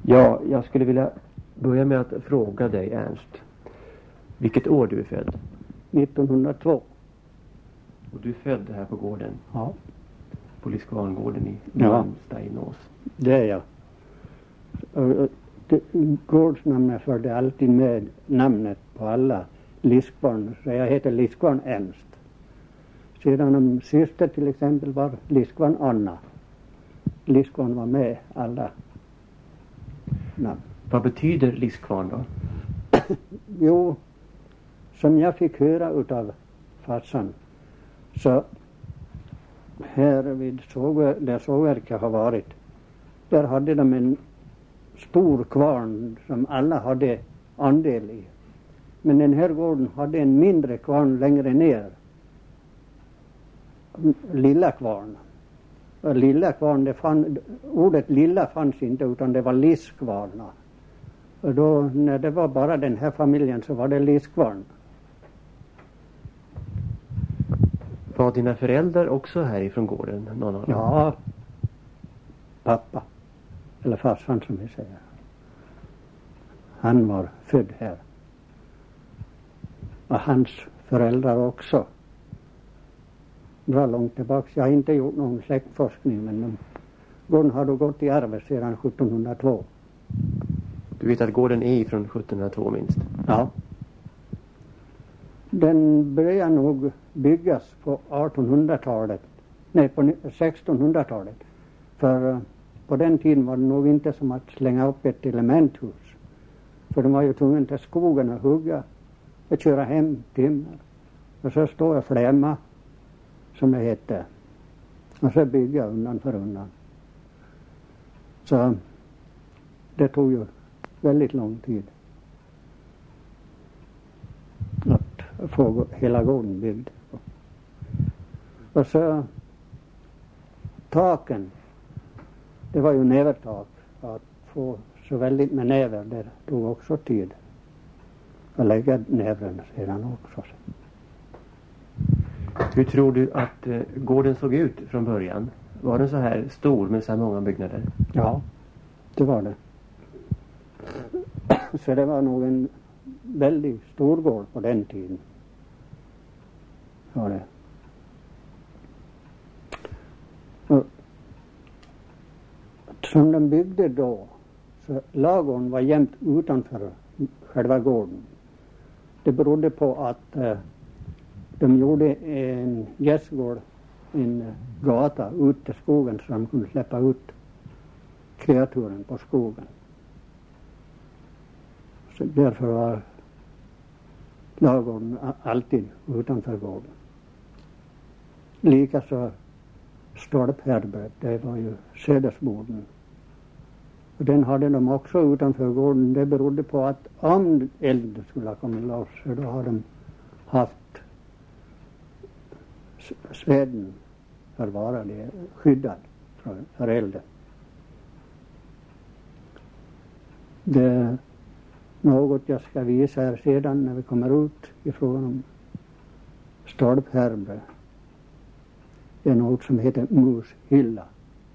Ja, jag skulle vilja börja med att fråga dig, Ernst. Vilket år du är född? 1902. Och du är född här på gården? Ja. På Liskvarngården i Steinås? Det är jag. Gårdsnamnet förde alltid med namnet på alla Liskvarn. Så jag heter Liskvarn Ernst. Sedan om syster till exempel var Liskvarn Anna. Liskvarn var med alla namn. Vad betyder Liskvarn då? Jo, som jag fick höra utav farsan, så här vid där sågverket har varit, där hade de en stor kvarn som alla hade andel i. Men den här gården hade en mindre kvarn längre ner. Lilla kvarn. Och lilla kvarn, ordet lilla fanns inte, utan det var Liskvarna. Och då, när det var bara den här familjen, så var det Liskvarn. Var dina föräldrar också härifrån gården? Någon av dem? Ja, pappa. Eller farsan som vi säger. Han var född här. Och hans föräldrar också. Bra långt tillbaka. Jag har inte gjort någon släktforskning, men gården har då gått i arv sedan 1702. Du vet att gården är från 1702 minst? Ja. Den började nog byggas på 1800-talet. Nej, på 1600-talet. För på den tiden var det nog inte som att slänga upp ett elementhus. För de var ju tvungna till skogen att hugga och köra hem timmer. Och så stå och flämma, som det hette. Och så bygga undan för undan. Så det tog ju väldigt lång tid att få hela gården byggd. Och så taken, det var ju nävertak. Att få så väldigt med näver, det tog också tid. Att lägga nävren sedan också. Hur tror du att gården såg ut från början? Var den så här stor med så här många byggnader? Ja, det var det. Så det var nog en väldigt stor gård på den tiden. Ja, det. Och, som de byggde då, så lagården var jämt utanför själva gården. Det berodde på att de gjorde en gästgård, en gata ut till skogen, så de kunde släppa ut kreaturen på skogen. Så därför var lagården alltid utanför gården. Likaså stolphärbret, det var ju sädesboden. Och den hade de också utanför gården. Det berodde på att om eld skulle ha kommit loss, så då hade de haft sveden förvarade, skyddad för elden. Det är något jag ska visa här sedan när vi kommer ut ifrån stolphärbre. Det är något som heter mushylla.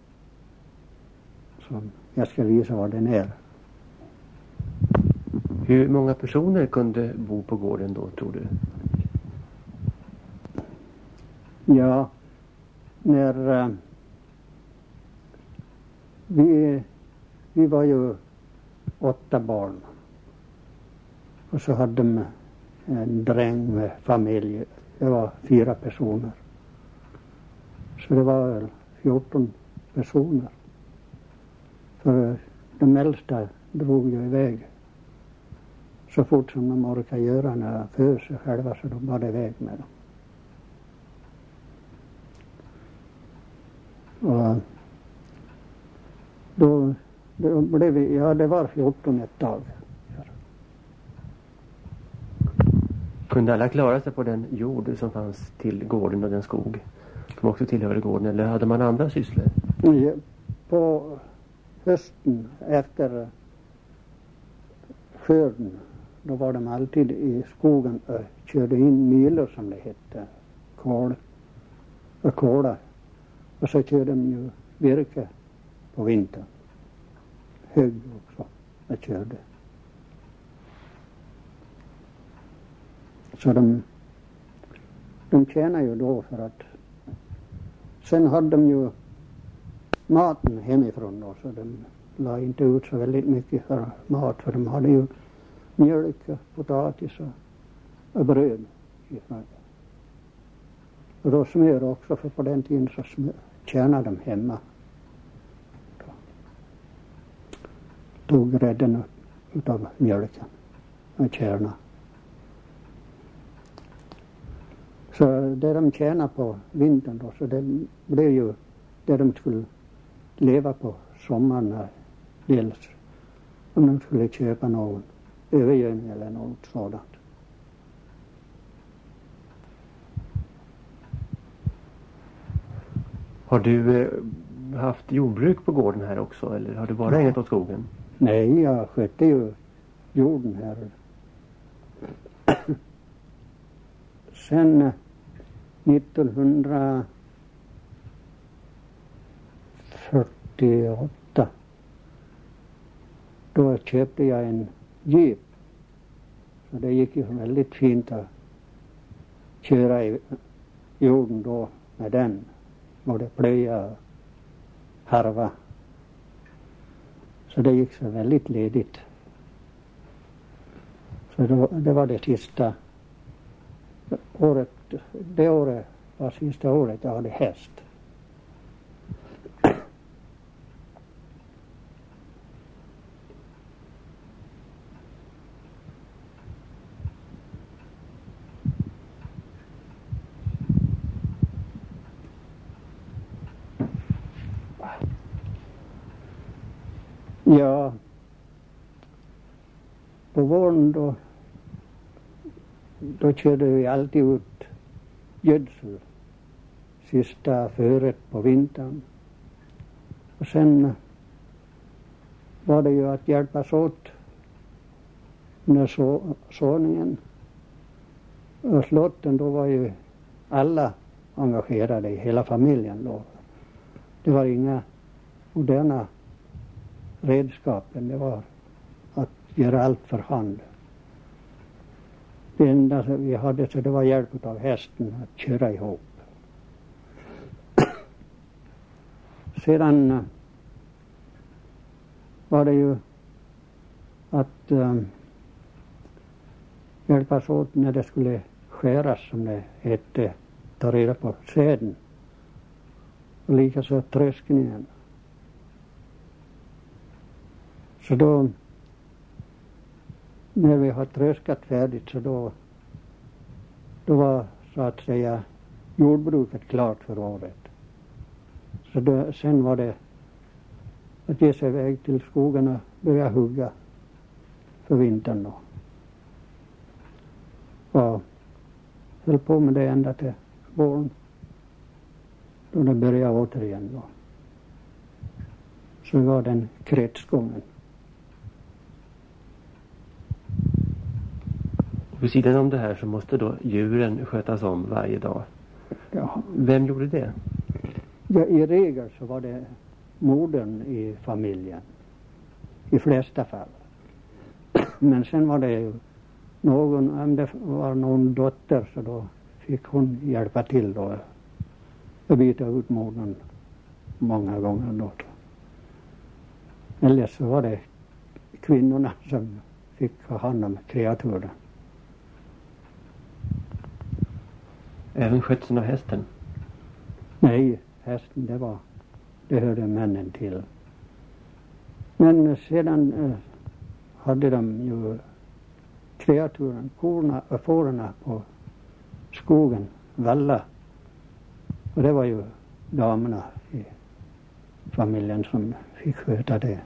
Som jag ska visa vad den är. Hur många personer kunde bo på gården då, tror du? Ja, när vi var ju 8 barn. Och så hade de en dräng med familj. Det var 4 personer. Så det var väl 14 personer. För de äldsta drog ju iväg så fort som de orkade göra när de för sig själva, så de var iväg med dem. Och då blev vi, ja det var 14 ett tag. Kunde alla klara sig på den jord som fanns till gården och den skog som också tillhörde gården, eller hade man andra sysslor? Ja, på hösten efter skörden, då var de alltid i skogen och körde in mylor som det hette, kola. Och så körde de ju virke på vintern högg också jag körde. Så de tjänar ju då för att sen hade de ju maten hemifrån då, så de la inte ut så väldigt mycket för mat, för de hade ju mjölk, potatis och bröd ifrån. Och då smör också, för på den tiden så tjänade de hemma. Då tog grädden utav mjölken och kärna. Så det de tjänade på vintern då, så det blev ju det de skulle leva på sommaren, dels om de skulle köpa någon övergödning eller något sådant. Har du haft jordbruk på gården här också, eller har du bara ägnat åt skogen? Nej, jag skötte ju jorden här. Sen 1948 då köpte jag en jeep. Så det gick ju väldigt fint att köra i jorden då med den. Både plöja och harva. Så det gick så väldigt ledigt. Så det var det sista året. Det året var sista året jag hade häst. Ja, på våren då körde vi alltid ut gödsel sista föret på vintern. Och sen var det ju att hjälpas åt med såningen. Och slotten då var ju alla engagerade i hela familjen då. Det var inga moderna redskapen, det var att göra allt för hand. Det enda vi hade så det var hjälp av hästen att köra ihop. Sedan var det ju att hjälpas åt när det skulle skäras, som det hette, ta reda på säden. Och likaså tröskningen. Så då, när vi har tröskat färdigt, så då var så att säga jordbruket klart för året. Så då, sen var det att ge sig iväg till skogen och börja hugga för vintern då. Och höll på med det ända till våren, då det började återigen då. Så var den kretsgången. Vid sidan om det här så måste då djuren skötas om varje dag. Ja. Vem gjorde det? Ja, i regel så var det modern i familjen. I flesta fall. Men sen var det ju någon, om det var någon dotter, så då fick hon hjälpa till då. Och byta ut modern många gånger då. Eller så var det kvinnorna som fick ha hand om kreaturen. Även skötseln av hästen? Nej, hästen det hörde männen till. Men sedan hade de ju kreaturen, korna och fårorna på skogen, valla. Och det var ju damerna i familjen som fick sköta det.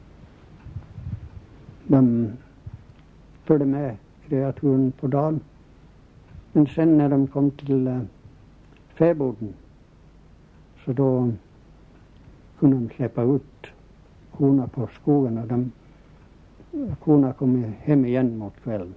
De följde med kreaturen på dagen. Men sen när de kom till fäboden, så då kunde de släppa ut korna på skogen, och korna kom hem igen mot kvällen.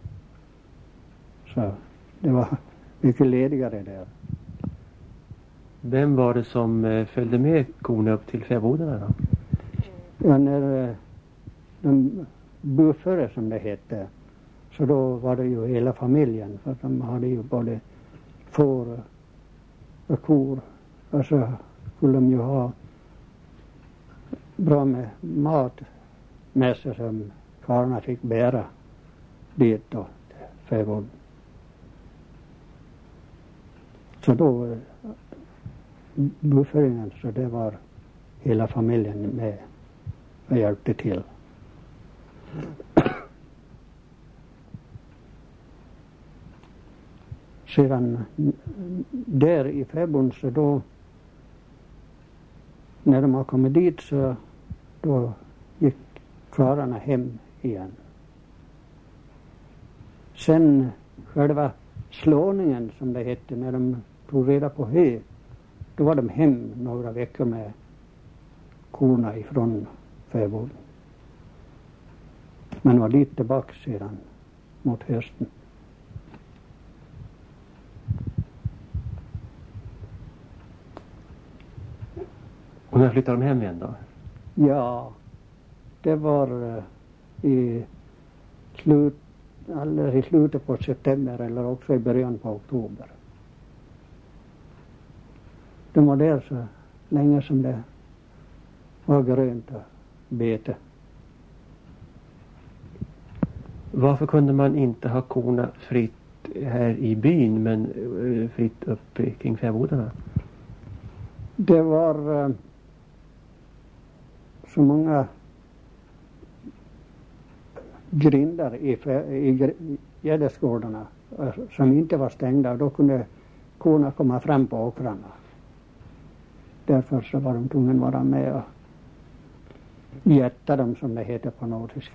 Så det var mycket ledigare där. Vem var det som följde med korna upp till fäbodarna då? Ja, när de buffade som det hette, så då var det ju hela familjen, för de hade ju både får och kor, och så skulle de ju ha bra med mat med sig som karlarna fick bära dit då, fäbodn. Så då bufferingen, så det var hela familjen med och hjälpte till. Sedan där i fäbodn, så då när de har kommit dit, så då gick karlarna hem igen. Sen själva slåningen som det hette, när de tog reda på hö, då var de hem några veckor med korna ifrån fäbodn. Men var dit tillbaka sedan mot hösten. Och när flyttade de hem igen då? Ja, det var alldeles i slutet på september eller också i början på oktober. De var där så länge som det var grönt och bete. Varför kunde man inte ha korna fritt här i byn, men fritt upp kring fäbodarna? Det var så många grindar i gäddesgårdarna som inte var stängda, och då kunde korna komma fram på åkrarna. Därför så var de tvungna att vara med och jätta dem, som det heter på nordiska.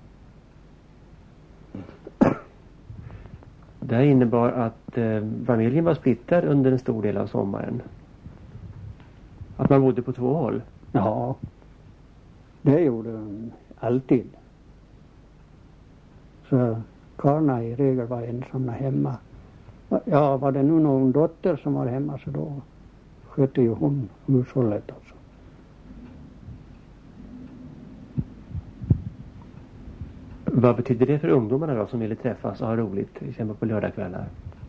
Det innebar att familjen var splittrad under en stor del av sommaren. Att man bodde på två håll. Ja, det gjorde de alltid. Så karlarna i regel var ensamma hemma. Ja, var det nu någon dotter som var hemma, så då skötte ju hon hushållet också. Vad betyder det för ungdomarna då som ville träffas och ha roligt, till exempel på lördagskvällar?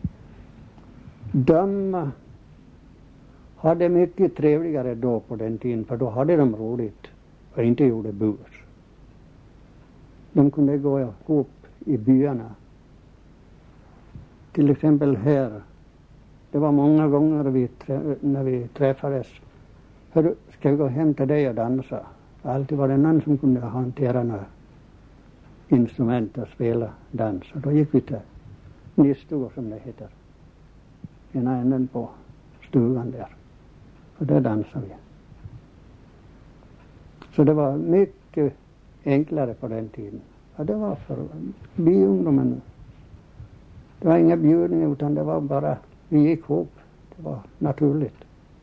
De hade mycket trevligare då på den tiden, för då hade de roligt och inte gjorde bus. De kunde gå ihop i byarna. Till exempel här. Det var många gånger när vi träffades. Hör, ska vi gå hem till dig och dansa? Alltid var det någon som kunde hantera några instrument och spela dans. Och då gick vi till nistugor, som det heter. Ena änden på stugan där. Och där dansade vi. Så det var mycket enklare på den tiden. Ja, det var för byungdomen. Det var inga bjudningar, utan det var bara, vi gick ihop. Det var naturligt.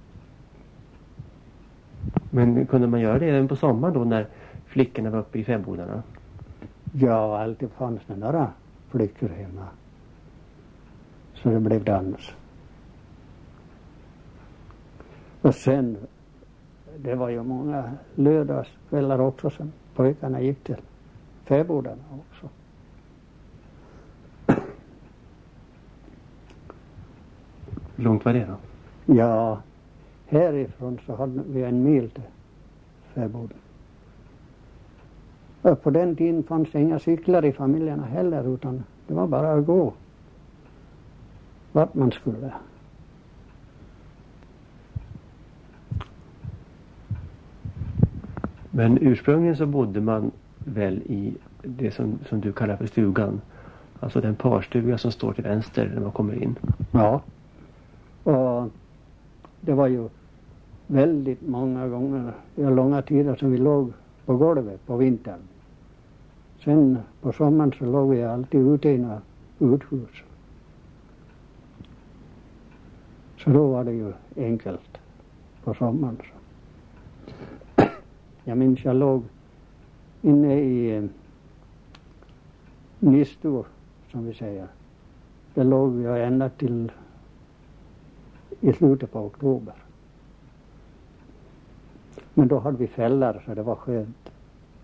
Men kunde man göra det även på sommaren då, när flickorna var uppe i fäbodarna? Ja, alltid fanns det några flickor hemma. Så det blev dans. Och sen, det var ju många lördagskvällar också som pojkarna gick till fäbodarna också. Långt var det då? Ja, härifrån så hade vi en mil till fäboden. Och på den tiden fanns det inga cyklar i familjerna heller, utan det var bara att gå vart man skulle. Men ursprungligen så bodde man väl i det som du kallar för stugan. Alltså den parstuga som står till vänster när man kommer in. Ja, och det var ju väldigt många gånger, långa tider som vi låg på golvet på vintern. Sen på sommaren så låg vi alltid ute i några uthus. Så då var det ju enkelt på sommaren. Så. Jag minns jag låg inne i nistor, som vi säger. Där låg vi ända till i slutet på oktober. Men då hade vi fällor så det var skönt.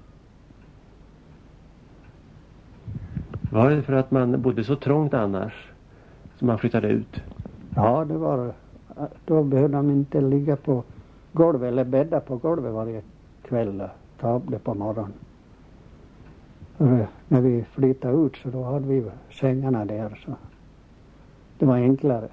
Var det för att man bodde så trångt annars som man flyttade ut? Ja, det var. Då behövde de inte ligga på golvet eller bädda på golvet varje kväll och ta upp det på morgonen. När vi flyttade ut så då hade vi sängarna där så det var enklare.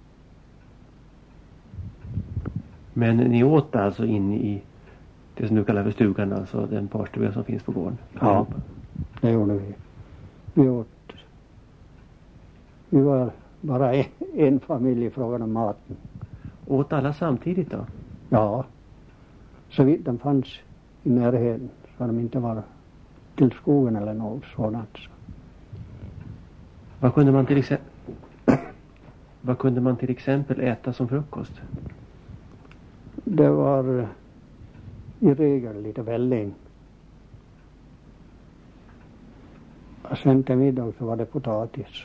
Men ni åt alltså in i det som du kallar för stugan, alltså den parstuga som finns på gården? Ja, det gjorde vi. Vi åt. Vi var bara en familj i frågan om maten. Åt alla samtidigt då? Ja, så vitt de fanns i närheten så de inte var till skogen eller något sådant. Vad kunde man till exempel äta som frukost? Det var i regel lite välling. Och sen till middag så var det potatis.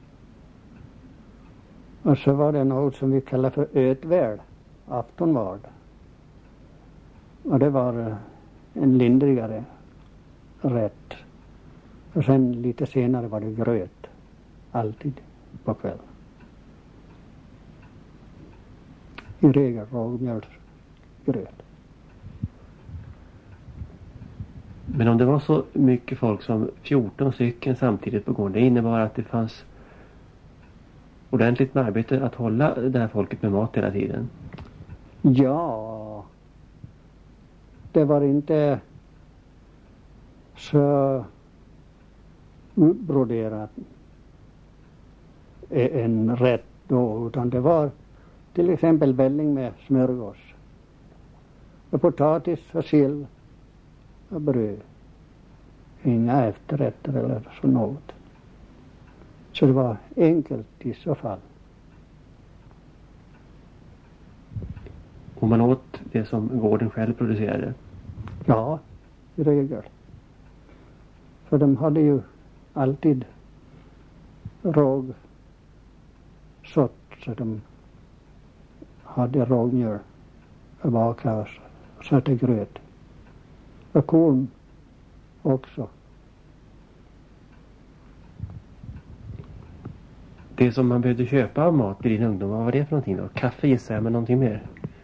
Och så var det något som vi kallar för ötväl, aftonvard. Och det var en lindrigare rätt. Och sen lite senare var det gröt, alltid på kvällen. I regel rågmjölsgröt. Men om det var så mycket folk som 14 stycken samtidigt på gården, det innebar att det fanns ordentligt med arbete att hålla det här folket med mat hela tiden? Ja, det var inte så utbroderat en rätt då, utan det var till exempel välling med smörgås och potatis och sill och bröd. Inga efterrätter eller så något. Så det var enkelt i så fall. Och man åt det som gården själv producerade? Ja, i regel. För de hade ju alltid rågsått så de hade rågmjöl och bakade och satte gröt. Och korn också. Det som man behövde köpa av mat i din ungdom, vad var det för någonting då? Kaffe gissar jag, men någonting mer?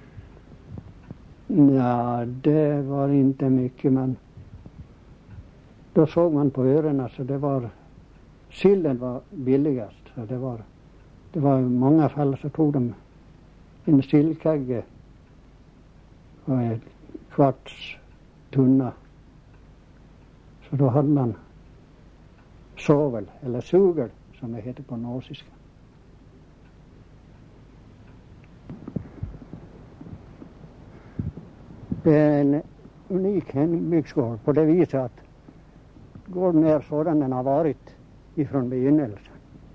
Ja, det var inte mycket, men då såg man på öronen så det var sillen var billigast. Så det var i många fall så tog de en sillkagge och en kvarts tunna. Så då hade man sovel eller sugel som det heter på norsiska. Det är en unik hembygdsgård på det viset att gården är sådan den har varit ifrån begynnelsen.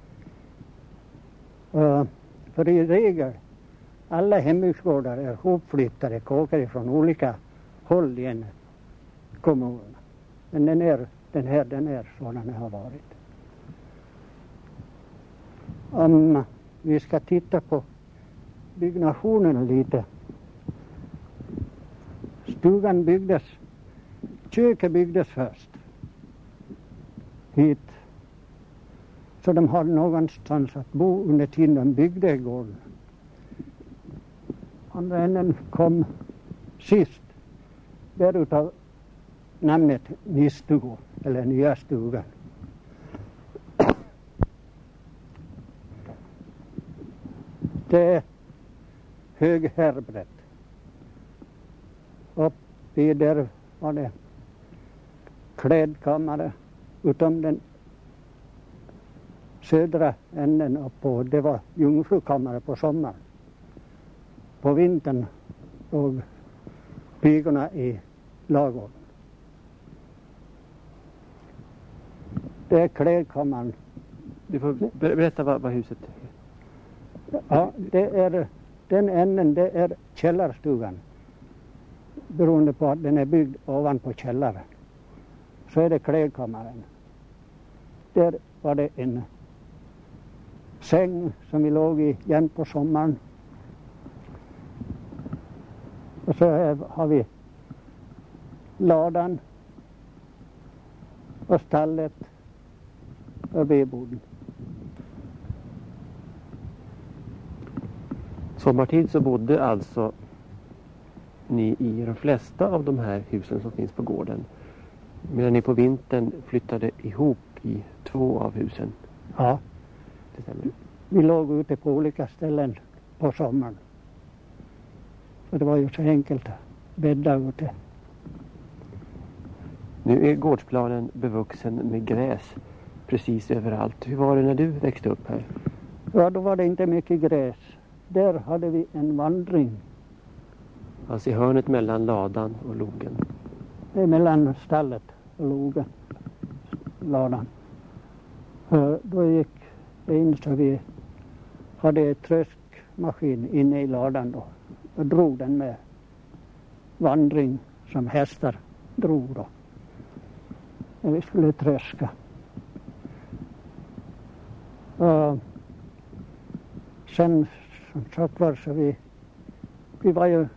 För i regel alla hembygdsgårdar är hopflyttade kåkar från olika håll i en kommun. Men den är sådan den har varit. Om vi ska titta på byggnationen lite. Stugan byggdes, köket byggdes först hit. Så de hade någonstans att bo under tiden de byggde gården. Andra änden kom sist. Därutav namnet Nistugo eller Nya stugan. Det är höghärbrätt. Uppe där var det klädkammare utom den södra änden uppå. Det var jungfrukammare på sommaren. På vintern låg pigorna i lagården. Det är klädkammaren. Du får berätta vad huset är. Ja, det är den änden, det är källarstugan. Beroende på att den är byggd ovanpå källaren. Så är det klädkammaren. Där var det en säng som vi låg i jämt på sommaren. Och så har vi ladan och stallet och vedboden. Sommartid så bodde alltså ni i de flesta av de här husen som finns på gården. Medan ni på vintern flyttade ihop i 2 av husen. Ja. Det stämmer. Vi låg ute på olika ställen på sommaren. För det var ju så enkelt att bädda ute. Nu är gårdsplanen bevuxen med gräs precis överallt. Hur var det när du växte upp här? Ja, då var det inte mycket gräs. Där hade vi en vandring. Alltså i hörnet mellan ladan och logen. Det är mellan stallet och logen. Ladan. Då gick det in så vi hade ett tröskmaskin inne i ladan då. Och drog den med vandring som hästar drog då. När vi skulle tröska. Och sen som sagt var så vi var ju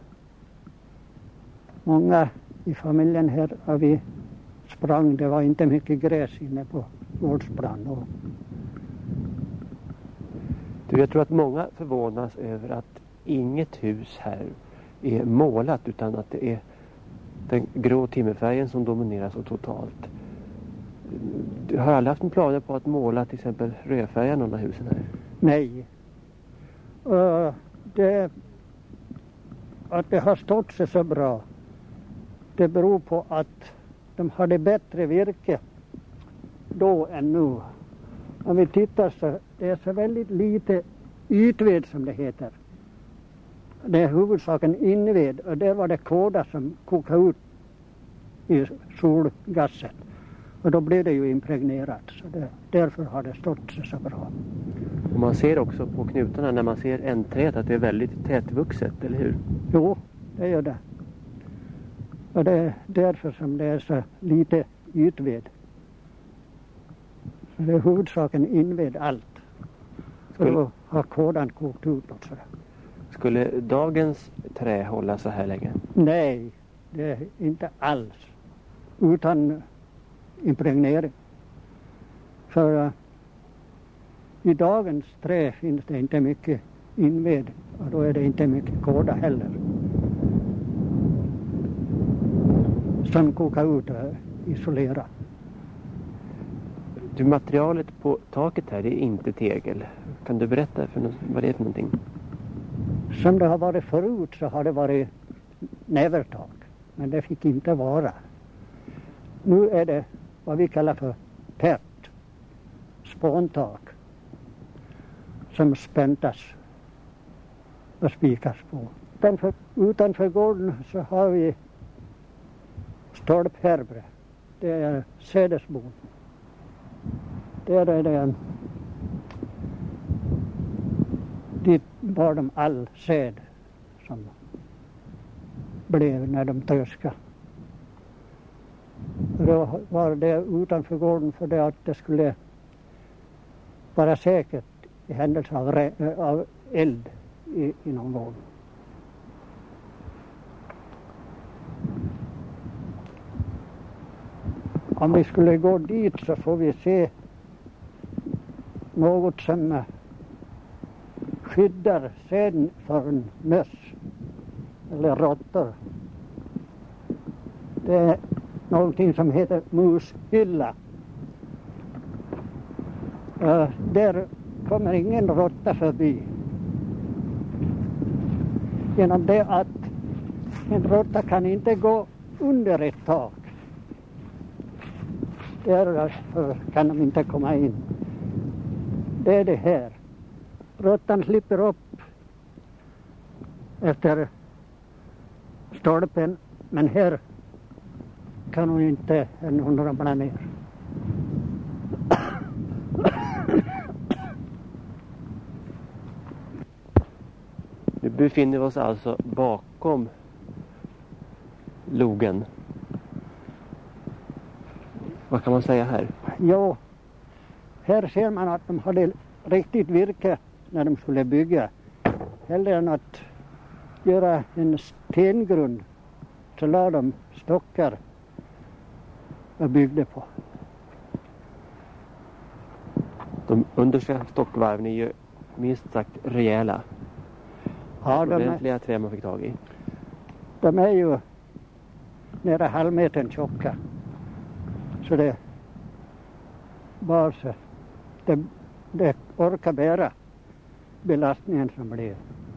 många i familjen här och vi sprang. Det var inte mycket gräs inne på gårdsplan då. Du, jag tror att många förvånas över att inget hus här är målat utan att det är den grå timmerfärgen som dominerar så totalt. Du har aldrig haft en planer på att måla till exempel rödfärgen av de här husen här? Nej. Att det har stått sig så bra, det beror på att de hade bättre virke då än nu. Om vi tittar så det är så väldigt lite ytved som det heter. Det är huvudsaken inved och där var det kåda som kokade ut i solgasset. Och då blev det ju impregnerat. Så därför har det stått sig så bra. Och man ser också på knutarna när man ser ändträdet att det är väldigt tätvuxet, eller hur? Jo, det gör det. Och det är därför som det är så lite ytved. Så det är huvudsaken inved allt. Så då har kådan kokt ut och sådär. Skulle dagens trä hålla så här länge? Nej, det är inte alls. Utan impregnering. För i dagens trä finns det inte mycket inved och då är det inte mycket kåda heller. Som kokar ut och isolera. Du, materialet på taket här är inte tegel. Kan du berätta vad det är för någonting? Som det har varit förut så har det varit nävertak. Men det fick inte vara. Nu är det vad vi kallar för pert. Spåntak. Som späntas och spikas på. Utanför gården så har vi stolphärbre. Det är sädesbon. Där är det dit var de all säd som blev när de tröskade. Då var det utanför gården för det att det skulle vara säkert i händelse av eld inom gården. Om vi skulle gå dit så får vi se något som skyddar säden från möss eller råttor. Det är någonting som heter mushylla. Där kommer ingen råtta förbi. Genom det att en råtta kan inte gå under ett tak. Därför kan de inte komma in. Det är det här. Råttan slipper upp efter stolpen. Men här kan hon inte ramla ner. Nu befinner vi oss alltså bakom logen. Vad kan man säga här? Jo, här ser man att de hade riktigt virke när de skulle bygga. Hellre än att göra en stengrund. Så la de stockar och byggde på. De understa stockvarven är ju minst sagt rejäla. Ja, Ordentliga trä man fick tag i. de är ju nära halvmetern tjocka. Så det bara så. Det orkar bära belastningen som blir.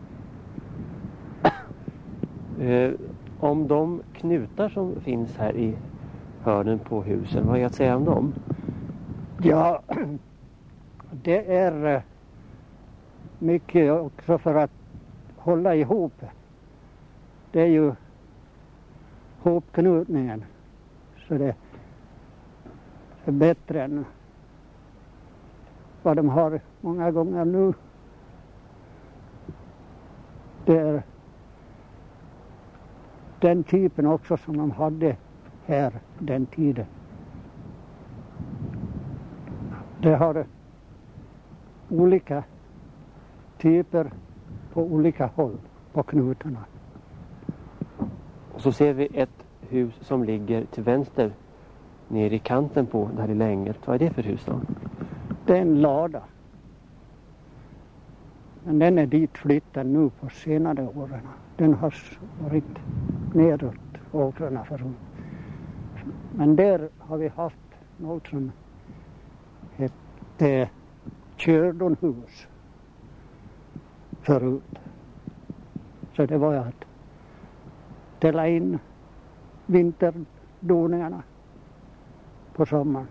Om de knutar som finns här i hörnen på husen, vad är att säga om dem? Ja, det är mycket också för att hålla ihop. Det är ju hopknutningen. Så det är bättre än vad de har många gånger nu. Det är den typen också som de hade här den tiden. Det har olika typer på olika håll på knutarna. Och så ser vi ett hus som ligger till vänster ner i kanten på det här lilla änget. Vad är det för hus då? Det är en lada. Men den är dit flyttad nu på senare åren. Den har varit neråt åkrarna förut. Men där har vi haft något som hette Kördonhus förut. Så det var att ställa in vinterdoningarna på sommaren.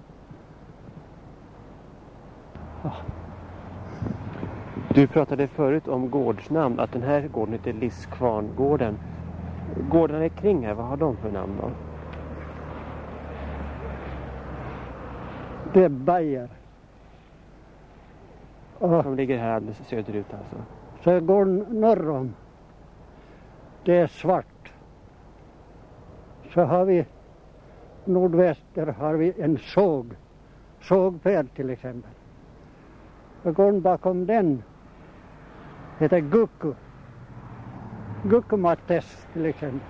Ja. Du pratade förut om gårdsnamn, att den här gården heter Liskvarngården. Gårdarna kring här, vad har de för namn då? Det är Bajer. Som ligger här alldeles söderut alltså. Så går norr om. Det är Svart. Så har vi nordväster har vi en sågpär till exempel. Och går bakom den heter Gukkumattes till exempel.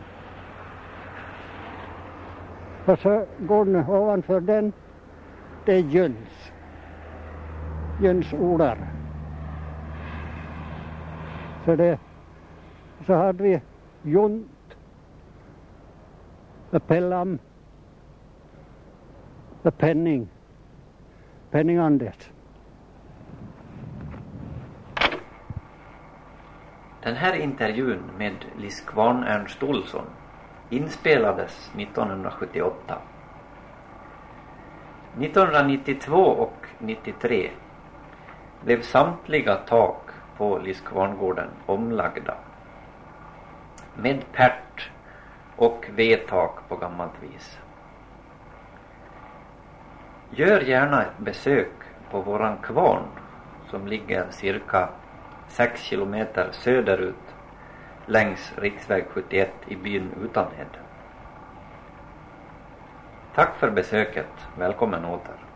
Och så går den ovanför den, det är Jöns odar. Så hade vi Junt, Pellam, Penningandes. Den här intervjun med Liskvarn Ernst Olsson inspelades 1978. 1992 och 93 blev samtliga tak på Liskvarngården omlagda med pärt och vedtak på gammalt vis. Gör gärna ett besök på våran kvarn som ligger cirka 6 kilometer söderut längs riksväg 71 i byn Utanhed. Tack för besöket, välkommen åter.